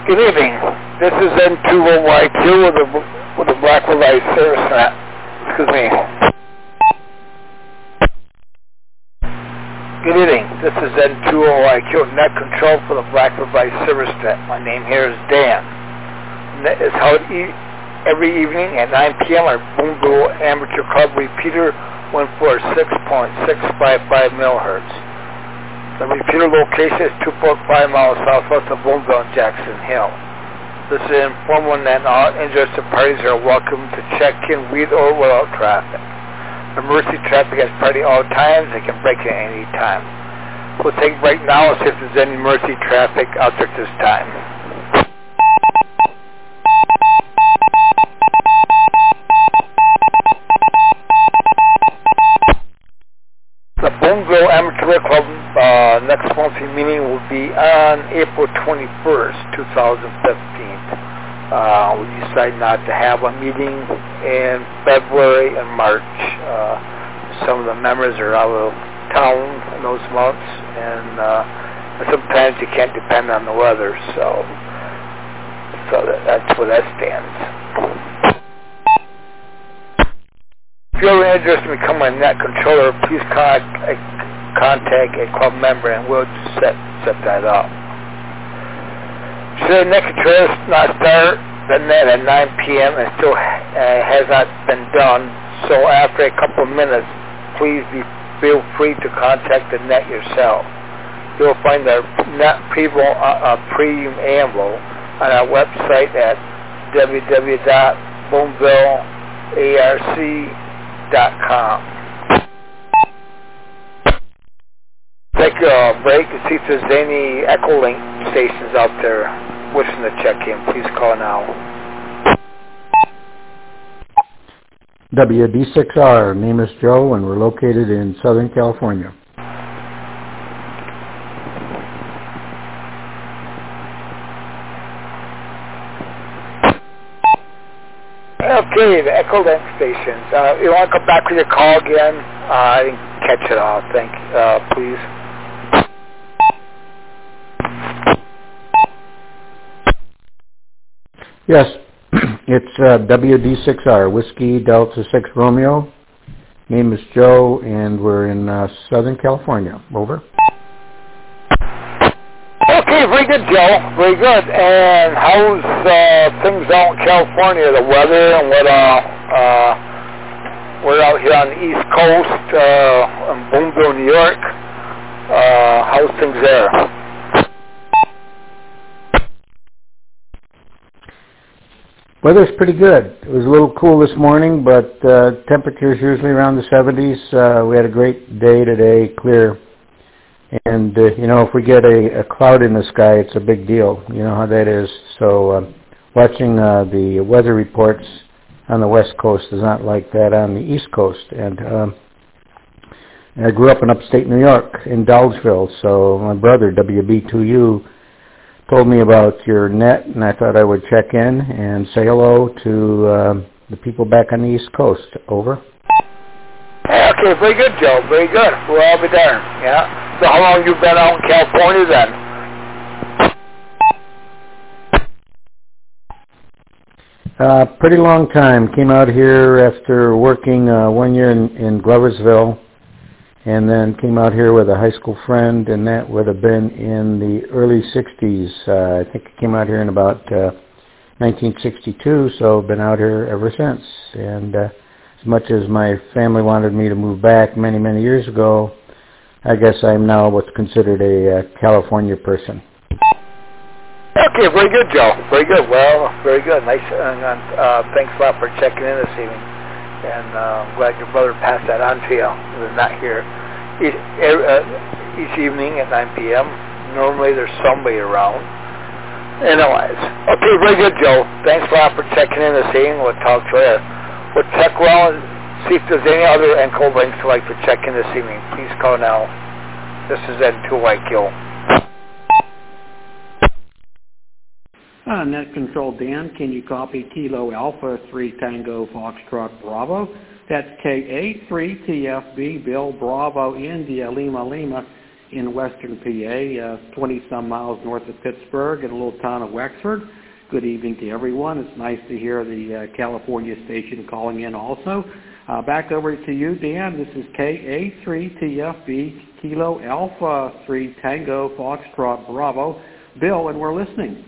Good evening. This is N20YQ with the Black River Service Net. Excuse me. Good evening. This is N20YQ Net Control for the Black River Service Net. My name here is Dan. Net is held every evening at 9 p.m. our Boonville Amateur Club repeater 146.655 megahertz. The repeater location is 2.5 miles southwest of Boonville and Jackson Hill. This is an informal and all interested parties are welcome to check in with or without traffic. Emergency traffic has priority all times. They can break at any time. We'll take a break now and see if there's any emergency traffic out there at this time. The Boonville Amateur Club next monthly meeting will be on April 21st, 2015. We decided not to have a meeting in February and March. Some of the members are out of town in those months, and sometimes you can't depend on the weather, so that's where that stands. If you're interested in becoming a net controller, please contact a club member and we'll set that up. Should the net controller not start the net at 9 p.m. and still has not been done, so after a couple of minutes, please feel free to contact the net yourself. You'll find our net preamble on our website at www.boonvillearc.com. Take a break and see if there's any Echolink stations out there wishing to check in. Please call now. WD6R, name is Joe, and we're located in Southern California. Okay, the Echolink stations. You want to come back with your call again? I didn't catch it all. Please. Yes, it's WD6R, Whiskey Delta 6 Romeo. Name is Joe, and we're in Southern California. Over. Okay, very good, Joe. Very good. And how's things out in California, the weather and what we're out here on the East Coast, in Boonville, New York. How's things there? Weather's pretty good. It was a little cool this morning, but temperature's usually around the 70s. We had a great day today, clear. And, if we get a cloud in the sky, it's a big deal. You know how that is. So watching the weather reports on the West Coast is not like that on the East Coast. And I grew up in upstate New York, in Dolgeville. So my brother, WB2U, told me about your net, and I thought I would check in and say hello to the people back on the East Coast. Over. Okay, very good, Joe. Very good. We'll all be there. Yeah. So how long you been out in California then? Pretty long time. Came out here after working 1 year in Gloversville, and then came out here with a high school friend, and that would have been in the early 60s. I think I came out here in about 1962, so been out here ever since. And as much as my family wanted me to move back many, many years ago, I guess I'm now what's considered a California person. Okay, very good, Joe. Very good. Well, very good. Nice. Thanks a lot for checking in this evening. And I'm glad your brother passed that on to you. We're not here each evening at 9 p.m. Normally there's somebody around. Anyways. Okay, very good, Joe. Thanks a lot for checking in this evening. We'll talk to you. We'll check around and see if there's any other Encode links you'd like to check in this evening. Please call now. This is N2YQ. Net Control Dan, can you copy Kilo Alpha 3 Tango Foxtrot Bravo? That's K83TFB Bill Bravo India Lima Lima. in western PA, 20-some miles north of Pittsburgh in a little town of Wexford. Good evening to everyone. It's nice to hear the California station calling in also. Back over to you, Dan. This is KA3TFB Kilo Alpha 3 Tango Foxtrot Bravo. Bill, and we're listening.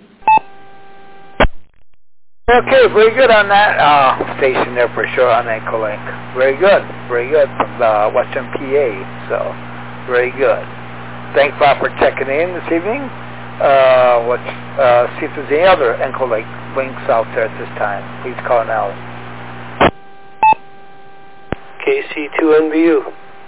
Okay, very good on that station there for sure on Encholink. Very good from Western PA. So, very good. Thanks a lot for checking in this evening. Let's see if there's any other Encholink links out there at this time. Please call now. KC2NBU.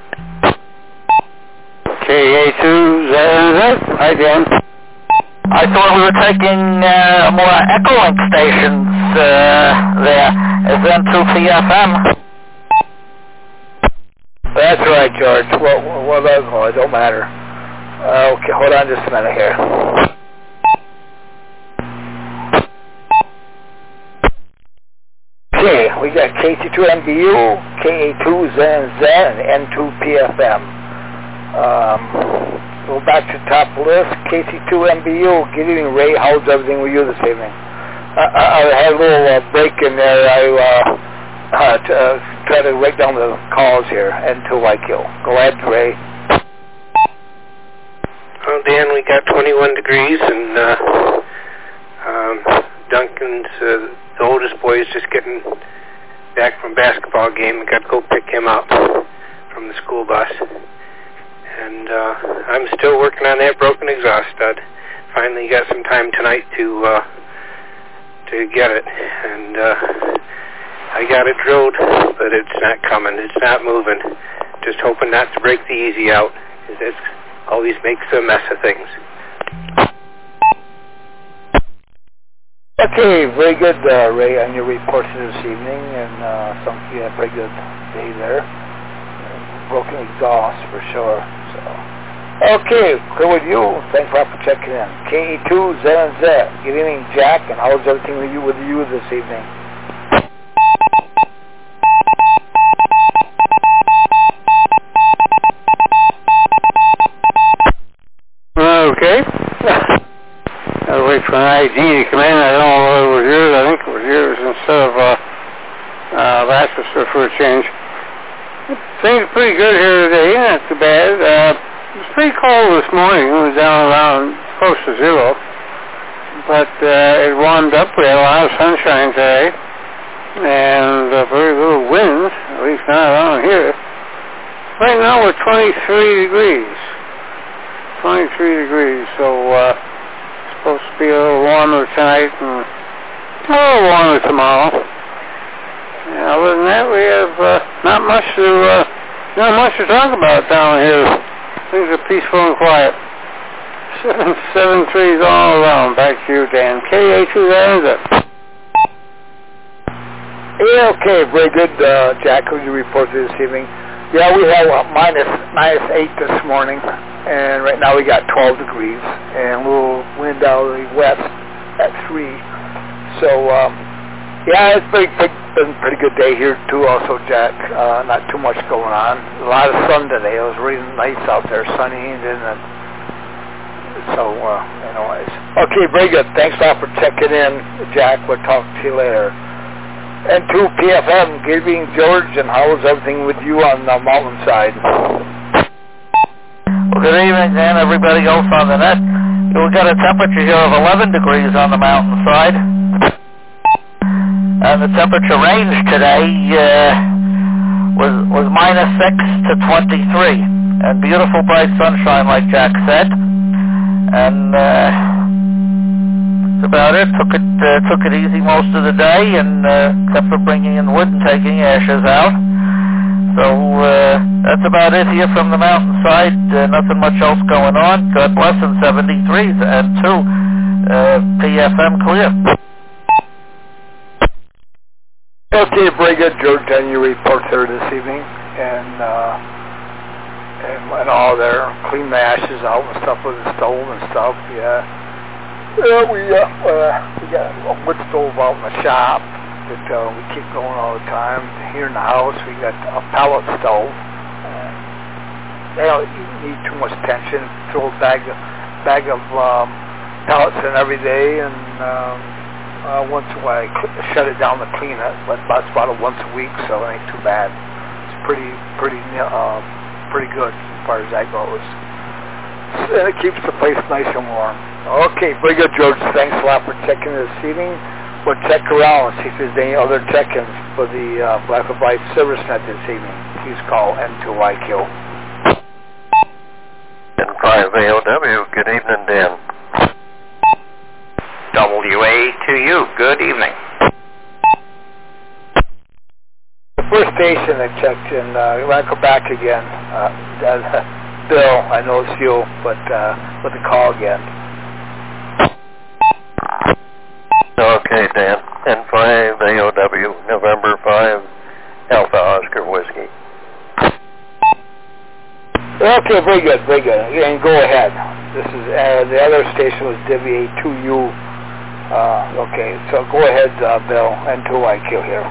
KA2ZNZ. Hi, Dan. I thought we were taking more Echolink stations there. Is N2PFM? That's right, George. Well, it don't matter. Okay, hold on just a minute here. Okay, we got KC2NBU, KA2ZNZ, and N2PFM. Go back to the top of the list. KC2NBU. Good evening, Ray. How's everything with you this evening? I had a little break in there. I try to write down the calls here. N2YQ. Go ahead, Ray. Well, Dan, we got 21 degrees, and Duncan's, the oldest boy, is just getting back from basketball game. We got to go pick him up from the school bus. And I'm still working on that broken exhaust stud. Finally got some time tonight to get it, and I got it drilled, but it's not coming. It's not moving. Just hoping not to break the easy out, because it always makes a mess of things. Okay, very good, Ray, on your report this evening, and sounds like you had a pretty good day there. Broken exhaust for sure. So, okay, clear with you. Thanks a lot for checking in. KA2ZNZ. Good evening, Jack, and how's everything with you this evening? Okay. I'll wait for an ID to come in. I don't know whether it was yours. I think it was yours instead of Lasseter for a change. Things are pretty good here today, not too bad. It was pretty cold this morning. It was down around close to zero. But it warmed up. We had a lot of sunshine today. And very little wind, at least not around here. Right now we're 23 degrees. 23 degrees, so it's supposed to be a little warmer tonight and a little warmer tomorrow. Yeah, other than that, we have not much to talk about down here. Things are peaceful and quiet. 773s all around. Back to you, Dan. KA2ZNZ. Yeah, okay, very good, Jack. Who you reported this evening? Yeah, we had minus 8 this morning, and right now we got 12 degrees, and a little wind out of the west at 3. So, yeah, it's been a pretty good day here too also, Jack. Not too much going on. A lot of sun today. It was really nice out there, sunny, and so, anyways. Okay, very good. Thanks a lot for checking in, Jack. We'll talk to you later. N2PFM, good evening, George, and how is everything with you on the mountainside? Well, good evening, Dan, everybody else on the net. We've got a temperature here of 11 degrees on the mountainside. And the temperature range today was minus 6 to 23. And beautiful bright sunshine, like Jack said. And that's about it. Took it easy most of the day, and except for bringing in wood and taking ashes out. So that's about it here from the mountainside. Nothing much else going on. God bless, and 73s and 2 PFM clear. Okay, very good, George, on your report there this evening, and all there, clean the ashes out and stuff with the stove and stuff. Yeah, we got a wood stove out in the shop that we keep going all the time. Here in the house, we got a pellet stove. they don't need too much attention. Throw a bag of pellets in every day, and once in a while I shut it down to clean it, but that's about once a week, so it ain't too bad. It's pretty good as far as that goes. And it keeps the place nice and warm. Okay, very good, George. Thanks a lot for checking this evening. We'll check around and see if there's any other check-ins for the Black and White Service Net this evening. Please call N2YQ. N5AOW, good evening, Dan. WA2U, good evening. The first station I checked, and I'm going to go back again. Bill, I know it's you, but with the call again. Okay, Dan. N5AOW, November 5, Alpha Oscar Whiskey. Okay, very good. And go ahead. This is the other station was WA2U. Okay, so go ahead, Bill, N2YQ here.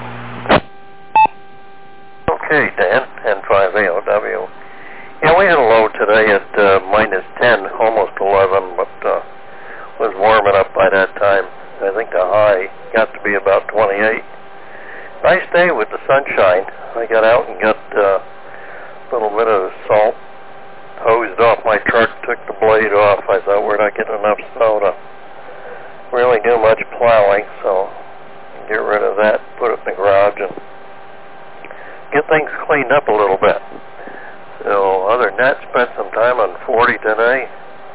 Okay, Dan, N5AOW. Yeah, we had a low today at minus 10, almost 11, but was warming up by that time. I think the high got to be about 28. Nice day with the sunshine. I got out and got a little bit of salt hosed off my truck, took the blade off. I thought we're not getting enough snow to really do much plowing, so get rid of that, put it in the garage, and get things cleaned up a little bit. So other than that, spent some time on 40 today.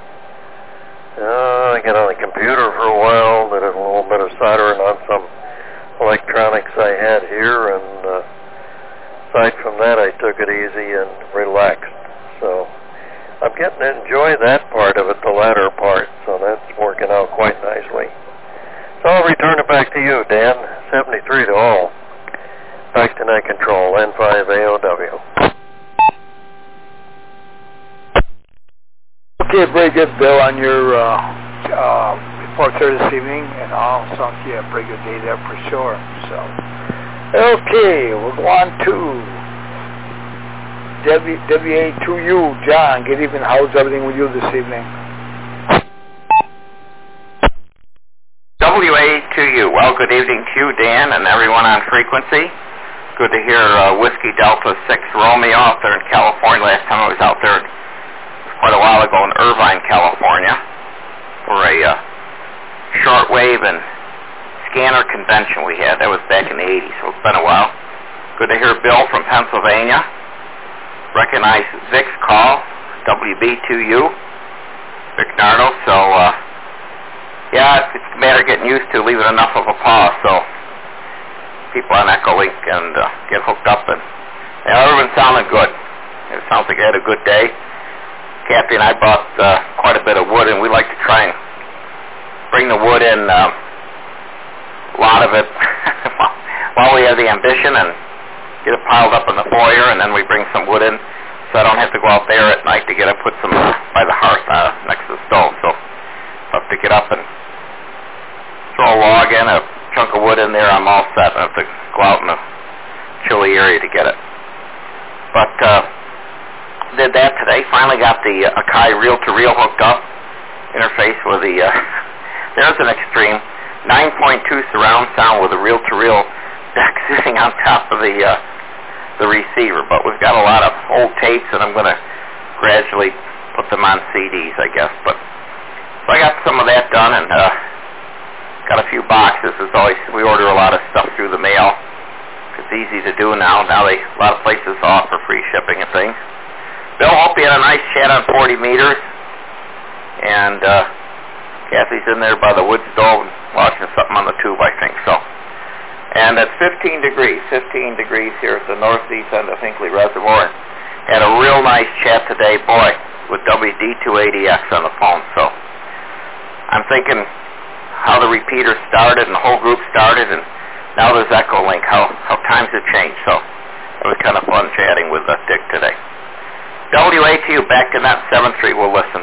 I got on the computer for a while, did a little bit of soldering on some electronics I had here, and aside from that, I took it easy and relaxed. So I'm getting to enjoy that part of it, the latter part, so that's working out quite nicely. So I'll return it back to you, Dan. 73 to all. Back to net control, N5AOW. Okay, very good, Bill, on your report there this evening, and I'll sound to you a pretty good day there for sure. So, okay, we'll go on to WA2U. John, good evening. How's everything with you this evening? WA2U. Well, good evening to you, Dan, and everyone on frequency. Good to hear Whiskey Delta 6 Romeo out there in California. Last time I was out there quite a while ago in Irvine, California, for a shortwave and scanner convention we had. That was back in the 80s, so it's been a while. Good to hear Bill from Pennsylvania. Recognize Vic's call, WB2U, Vic Nardo. So, yeah, it's a matter of getting used to leaving enough of a pause so people on Echolink can get hooked up. And everyone's sounding good. It sounds like they had a good day. Kathy and I bought quite a bit of wood, and we like to try and bring the wood in, a lot of it, while we have the ambition, and get it piled up in the foyer, and then we bring some wood in, so I don't have to go out there at night to get it put some by the hearth next to the stove. So I have to get up and throw a log in, a chunk of wood in there, I'm all set. I have to go out in a chilly area to get it. But did that today. Finally got the Akai reel-to-reel hooked up. Interface with the, there's an extreme 9.2 surround sound with a reel-to-reel deck sitting on top of the receiver. But we've got a lot of old tapes, and I'm going to gradually put them on CDs, I guess. But so I got some of that done, and got a few boxes. As always, we order a lot of stuff through the mail. It's easy to do now. Now a lot of places offer free shipping and things. Bill, hope you had a nice chat on 40 meters. And Kathy's in there by the wood stove watching something on the tube, I think so. And it's 15 degrees. 15 degrees here at the northeast end of Hinckley Reservoir. Had a real nice chat today, boy, with WD280X on the phone. So I'm thinking how the repeater started and the whole group started, and now there's Echolink, how times have changed. So it was kind of fun chatting with Dick today. WA2U, back to that 7-3, we'll listen.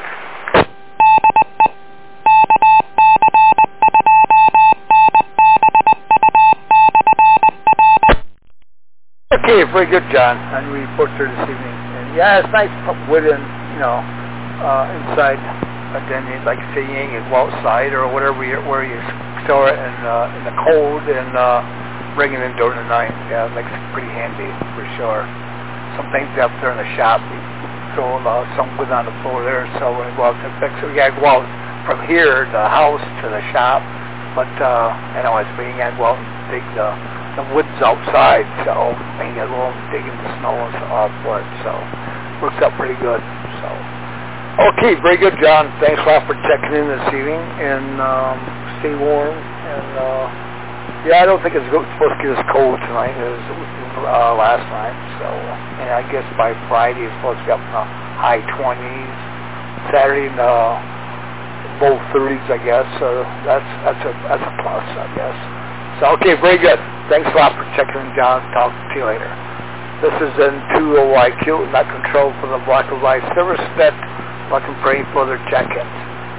Okay, very good, John. On your report here this evening. And yeah, it's nice to put wood in, inside. But then, like say, you ain't go outside or whatever where you store it in the cold and bring it in during the night. Yeah, it makes it pretty handy for sure. Some things up there in the shop, we throw some wood on the floor there, so when we go out to fix it, we gotta go out from here, the house to the shop. But anyways, we ain't gotta go out and dig the woods outside, so we ain't gotta go out and dig in the snow and stuff for it. So works out pretty good. So. Okay, very good, John. Thanks a lot for checking in this evening, and stay warm. And yeah, I don't think it's supposed to get as cold tonight as it was last night. So, and I guess by Friday it's supposed to be up in the high 20s. Saturday in the low 30s, I guess. So that's a plus, I guess. So okay, very good. Thanks a lot for checking in, John. Talk to you later. This is N2OYQ, not controlled from the Black and White Service Net. Looking for any further check-ins.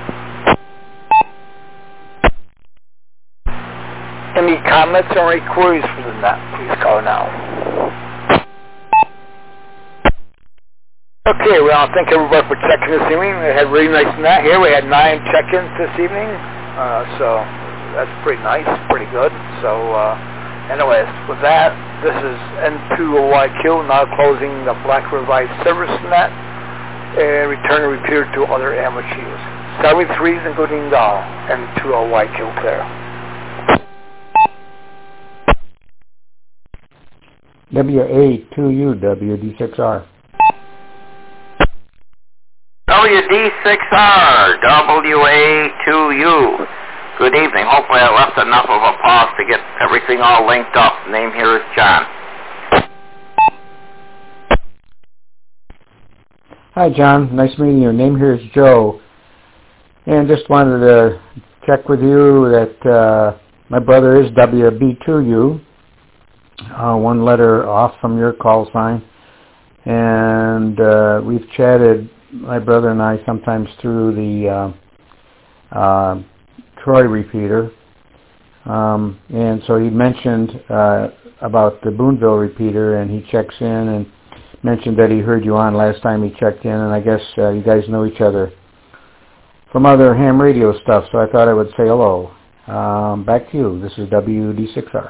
Any comments or any queries for the net, please call now. Okay, well, thank everybody for checking this evening. We had really nice net here. We had 9 check-ins this evening, so that's pretty nice, pretty good. So, anyways, with that, this is N2OYQ, now closing the Black Revised Service Net. And return the repeater to other amateurs. 73s including the N2OYQ clear. WA2U, WD6R. WD6R, WA2U. Good evening. Hopefully I left enough of a pause to get everything all linked up. Name here is John. Hi, John. Nice meeting you. Name here is Joe. And just wanted to check with you that my brother is WB2U, one letter off from your call sign. And we've chatted, my brother and I, sometimes through the Troy repeater. And so he mentioned about the Boonville repeater, and he checks in and mentioned that he heard you on last time he checked in, and I guess you guys know each other from other ham radio stuff, so I thought I would say hello. Back to you. This is WD6R.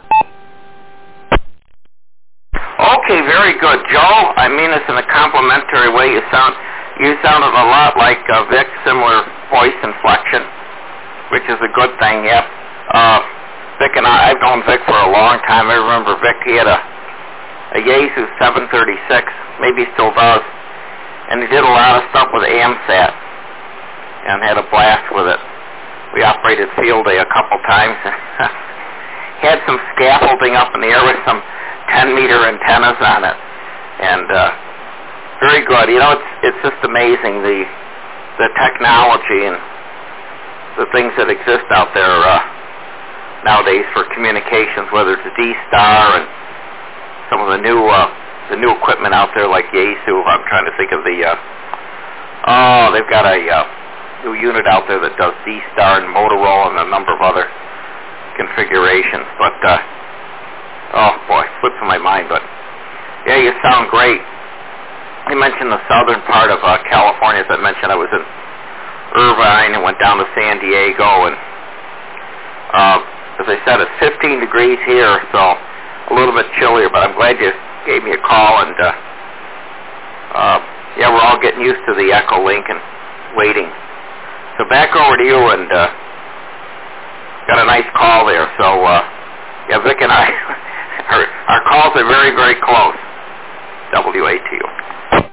Okay, very good, Joe. I mean this in a complimentary way. You sounded a lot like Vic, similar voice inflection, which is a good thing. Yep. Vic and I've known Vic for a long time. I remember Vic, he had a Yaesu 736, maybe he still does, and he did a lot of stuff with AMSAT and had a blast with it. We operated field day a couple times. Had some scaffolding up in the air with some 10-meter antennas on it, and very good. It's just amazing the technology and the things that exist out there nowadays for communications, whether it's D-Star and some of the new equipment out there like Yaesu. I'm trying to think of they've got a new unit out there that does D-Star and Motorola and a number of other configurations. But, oh boy, slips in my mind. But, yeah, you sound great. You mentioned the southern part of California. As I mentioned, I was in Irvine and went down to San Diego. And, as I said, it's 15 degrees here, so a little bit chillier, but I'm glad you gave me a call, and yeah, we're all getting used to the Echo Link and waiting. So back over to you, and got a nice call there. So yeah, Vic and I, our calls are very, very close. WATU.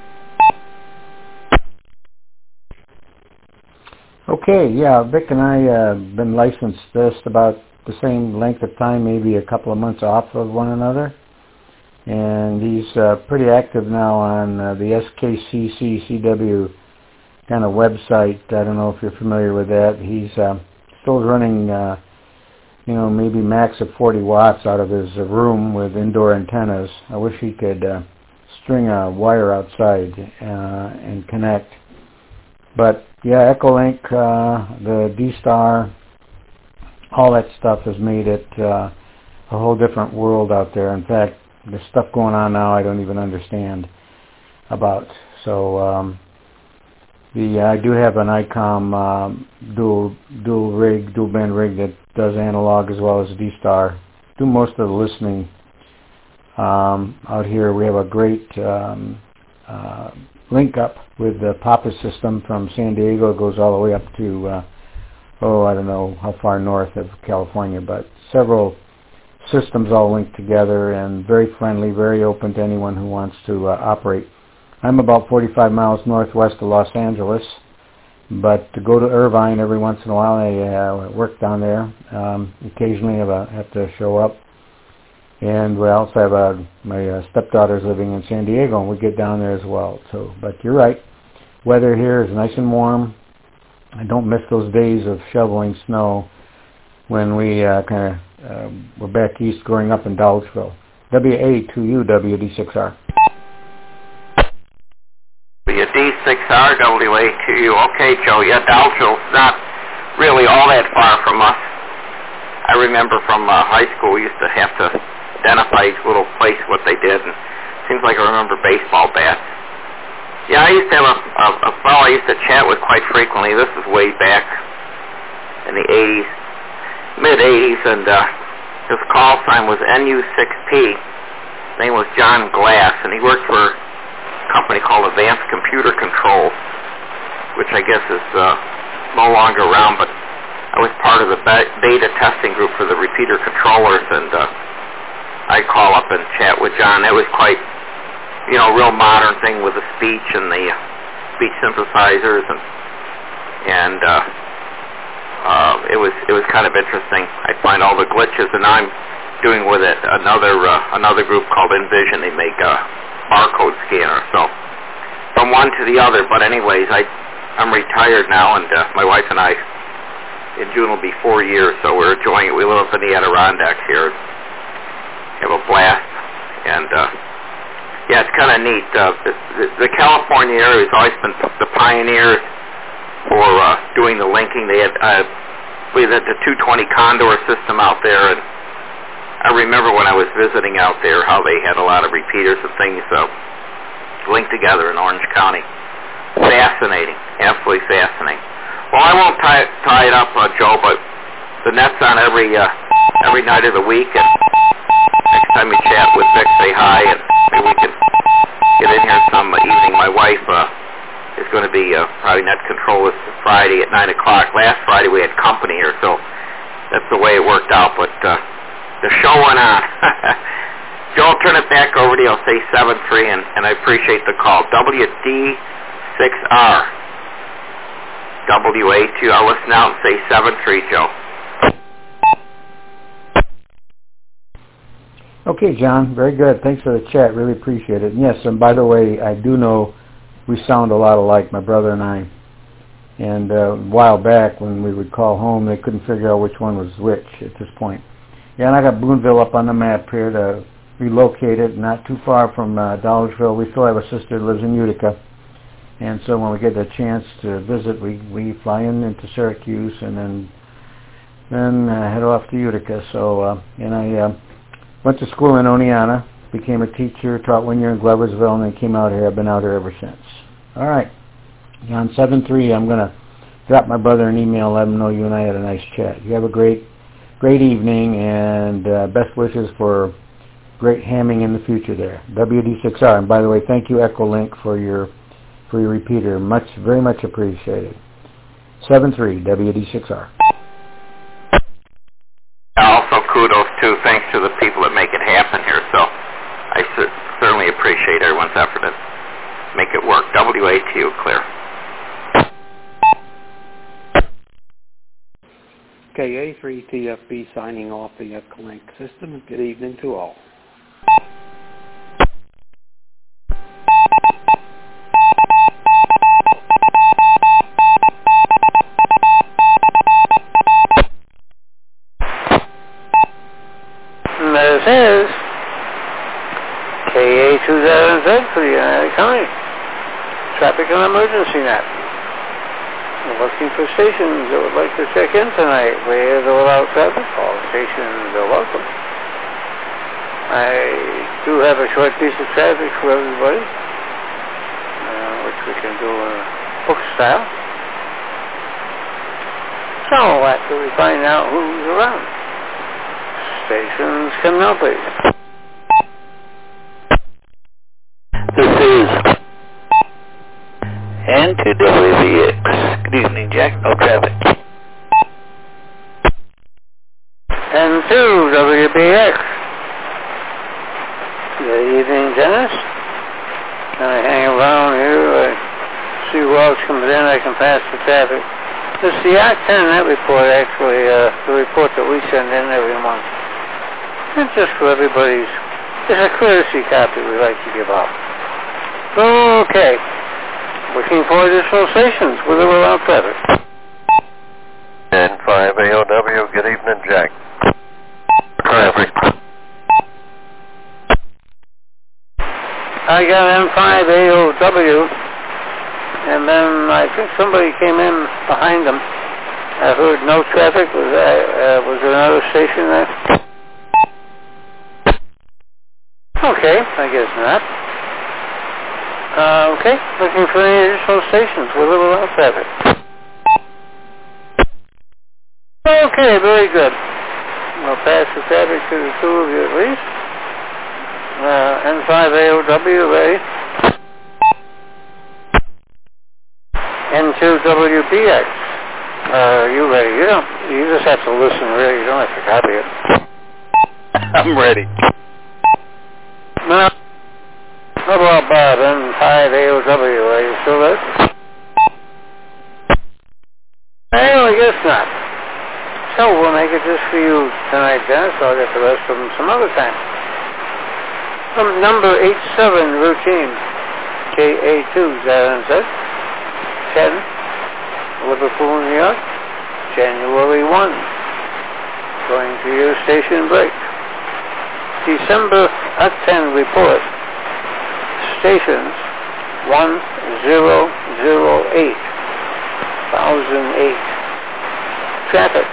Okay, yeah, Vic and I have been licensed just about the same length of time, maybe a couple of months off of one another. And he's pretty active now on the SKCCCW kind of website. I don't know if you're familiar with that. He's still running, maybe max of 40 watts out of his room with indoor antennas. I wish he could string a wire outside and connect. But yeah, Echolink, the D-Star, all that stuff has made it a whole different world out there. In fact, there's stuff going on now I don't even understand. about. So I do have an ICOM dual band rig that does analog as well as D-Star. Do most of the listening out here. We have a great link up with the Papa system from San Diego. It goes all the way up to I don't know how far north of California, but several systems all linked together, and very friendly, very open to anyone who wants to operate. I'm about 45 miles northwest of Los Angeles, but to go to Irvine every once in a while, I work down there. Occasionally I have to show up. And we also have my stepdaughter's living in San Diego, and we get down there as well. So, but you're right, weather here is nice and warm. I don't miss those days of shoveling snow when we we're back east growing up in Dolgeville. WA2U WD6R. WD6R, WA2U. Okay, Joe, yeah, Dolgeville's not really all that far from us. I remember from high school we used to have to identify each little place what they did, and it seems like I remember baseball bats. Yeah, I used to have a fellow I used to chat with quite frequently. This is way back in the 80s, mid-80s, and his call sign was NU6P. His name was John Glass, and he worked for a company called Advanced Computer Control, which I guess is no longer around, but I was part of the beta testing group for the repeater controllers, and I'd call up and chat with John. That was quite, real modern thing with the speech and the speech synthesizers, and it was kind of interesting. I'd find all the glitches, and I'm doing with it another group called Envision. They make a barcode scanner, so from one to the other. But anyways, I'm retired now, and my wife and I, in June will be 4 years, so we're enjoying it. We live up in the Adirondacks here. Have a blast, and yeah, it's kind of neat. The California area has always been the pioneers for doing the linking. They had we had the 220 Condor system out there, and I remember when I was visiting out there how they had a lot of repeaters and things linked together in Orange County. Fascinating, absolutely fascinating. Well, I won't tie it up, Joe, but the net's on every night of the week, and next time we chat with Vic, say hi, and maybe we can get in here some evening. My wife is going to be probably net control this Friday at 9 o'clock. Last Friday we had company here, so that's the way it worked out, but the show went on. Joe, I'll turn it back over to you. I'll say 7-3, and I appreciate the call. WD6R. WA2. I'll listen out and say 7-3, Joe. Okay, John. Very good. Thanks for the chat. Really appreciate it. And yes, and by the way, I do know we sound a lot alike, my brother and I. And a while back when we would call home, they couldn't figure out which one was which at this point. Yeah, and I got Boonville up on the map here to relocate it, not too far from Dollarville. We still have a sister that lives in Utica. And so when we get the chance to visit, we fly into Syracuse and then head off to Utica. So, and I went to school in Oneonta, became a teacher, taught 1 year in Gloversville, and then came out here. I've been out here ever since. All right. On 7-3, I'm going to drop my brother an email, let him know you and I had a nice chat. You have a great evening, and best wishes for great hamming in the future there. WD6R. And by the way, thank you, Echolink, for your repeater. Very much appreciated. 7-3, WD6R. Also, kudos, too. Thanks to the people that make it happen here. So I certainly appreciate everyone's effort to make it work. WA2, clear. KA3TFB signing off the Echolink system. Good evening to all. This is KA2000 for the United County Traffic and Emergency Net. We're looking for stations that would like to check in tonight with or without traffic. All stations are welcome. I do have a short piece of traffic for everybody. we can do a book style. So after we find out who's around. Stations coming up, please. This is N2WBX. Good evening, Jack. No traffic. N2WBX. Good evening, Dennis. I hang around here. I see who else comes in. I can pass the traffic. This is the Act 10 Net Report, actually, the report that we send in every month. And just for everybody's, it's a courtesy copy we like to give out. Okay. Looking for additional stations with or without traffic. N5AOW, good evening, Jack. Traffic. I got N5AOW, and then I think somebody came in behind them. I heard no traffic. Was there another station there? Okay, I guess not. Okay, looking for any additional stations with or without traffic. Okay, very good. We'll pass the traffic to the two of you at least. N5AOW, ready? N2WBX. You ready? You just have to listen, really. You don't have to copy it. I'm ready. No. How about Bob? N5AOW, are you still there? Well, I guess not. So we'll make it just for you tonight, Dennis. I'll get the rest of them some other time. From number 87 routine, KA2 ZNZ, 10, Liverpool, New York, January 1. Going to your station break. December 10 report. Stations 1008, 1008. Traffic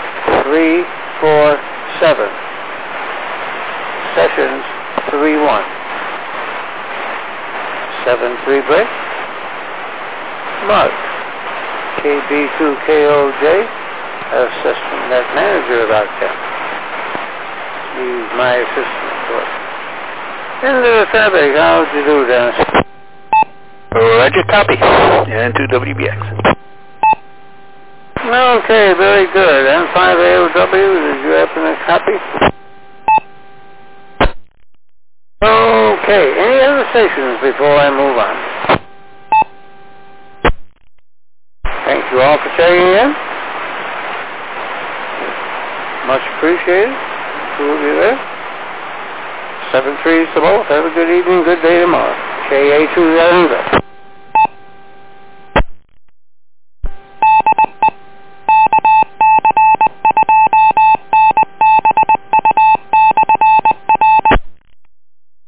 347. Sessions 31. 7-3 break. Mark KB2KOJ, Assistant Net Manager about that. He's my assistant, of course. Into the traffic, how'd you do, Dennis? Roger, copy. N2WBX. Okay, very good. N5AOW, did you happen to copy? Okay, any other stations before I move on? Thank you all for checking in. Much appreciated. Two of you there. 7-3 to both. Have a good evening, good day tomorrow. KA2 ZNZ.